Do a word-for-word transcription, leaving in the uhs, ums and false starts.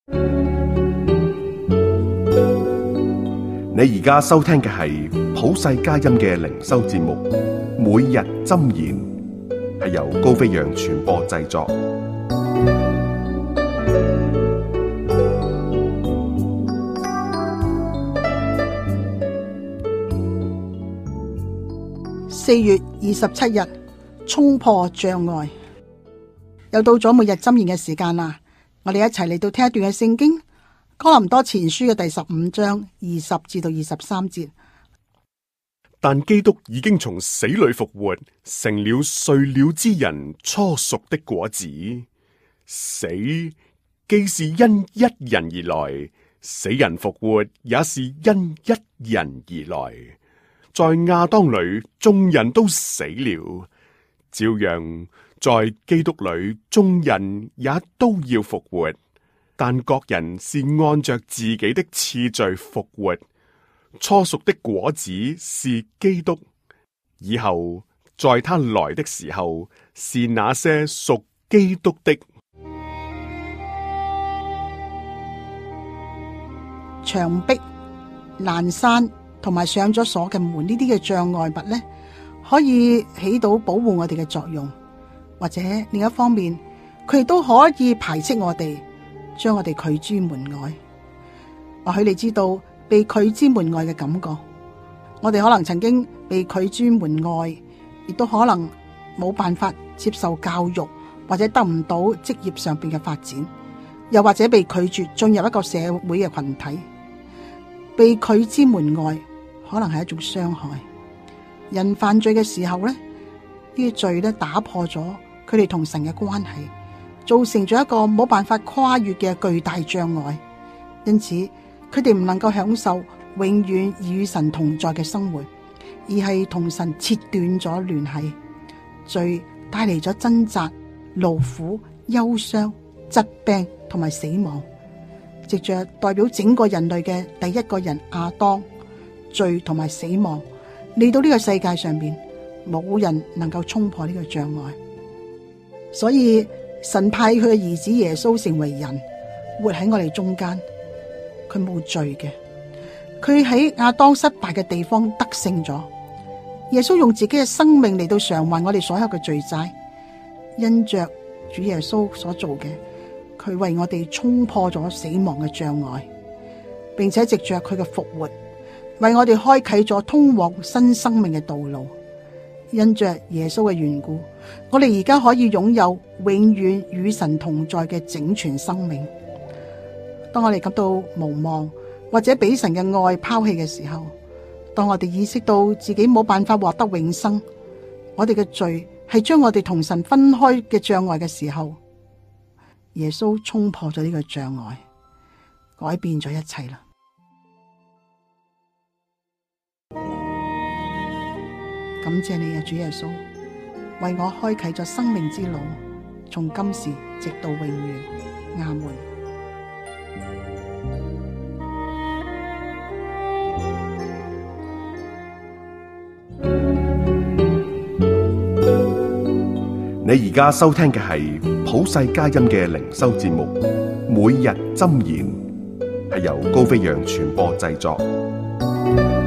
你而家收聽嘅係普世佳音嘅靈修節目，每日箴言，係由高飛揚傳播製作。 四月二十七日，衝破障礙，又到咗每日箴言嘅時間啦！我哋一齊嚟到聽一段嘅聖經，哥林多前書嘅第十五章二十至到二十三節。 但基督已經從死裏復活，成了睡了之人初熟的果子。死既是因一人而來，死人復活也是因一人而來。在亞當裏，眾人都死了，照樣在基督裏，眾人也都要復活。但各人是按着自己的次序復活。初熟的果子是基督，以後在他來的時候，是那些屬基督的。 牆壁、欄山同埋上咗鎖嘅門呢啲嘅障礙物呢，可以起到保護我哋嘅作用，或者另一方面，佢亦都可以排斥我哋，將我哋拒諸門外。或許你知道被拒之門外嘅感覺，我哋可能曾經被拒諸門外，亦都可能冇辦法接受教育，或者得唔到職業上邊嘅發展，又或者被拒絕進入一個社會嘅群體。被拒之門外可能係一種傷害。人犯罪嘅時候咧，呢啲罪咧打破咗佢哋同神嘅關係，造成咗一個冇辦法跨越嘅巨大障礙，因此佢哋唔能夠享受永遠與神同在嘅生活，而係同神切斷咗聯繫。罪帶嚟咗掙扎、勞苦、憂傷、疾病同埋死亡。藉着代表整個人類嘅第一個人亞當，罪同埋死亡嚟到呢個世界上邊，冇人能夠衝破呢個障礙。所以神派佢嘅兒子耶穌成為人，活喺我哋中間。佢冇罪嘅，佢喺亞當失敗嘅地方得勝咗。耶穌用自己嘅生命嚟到償還我哋所有嘅罪債，因着主耶穌所做嘅，佢為我哋衝破咗死亡嘅障礙，並且藉着佢嘅復活，為我哋開啟咗通往新生命嘅道路。因着耶穌嘅緣故，我哋而家可以擁有永遠與神同在嘅整全生命。當我哋感到無望，或者俾神嘅愛拋棄嘅時候，當我哋意識到自己冇辦法獲得永生，我哋嘅罪係將我哋同神分開嘅障礙嘅時候，耶穌衝破咗呢個障礙，改變咗一切啦。感謝你啊，主耶穌，為我開啟咗生命之路，從今時直到永遠。阿門。 你而家收聽嘅係普世佳音嘅靈修節目，每日箴言，係由高飛揚傳播製作。